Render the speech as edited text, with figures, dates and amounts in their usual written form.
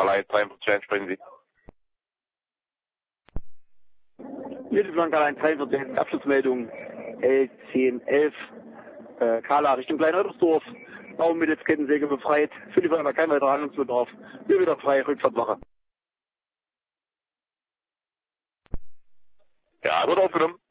Line 43, sprechen Sie. Hier die Blanca Line 43, Abschlussmeldung L1011, Kala Richtung Kleinrödersdorf. Baum mit jetzt Kettensäge befreit. Für die Firma kein weiterer Handlungsbedarf. Wir wieder frei, Rückfahrtwache. Ja, wird aufgenommen.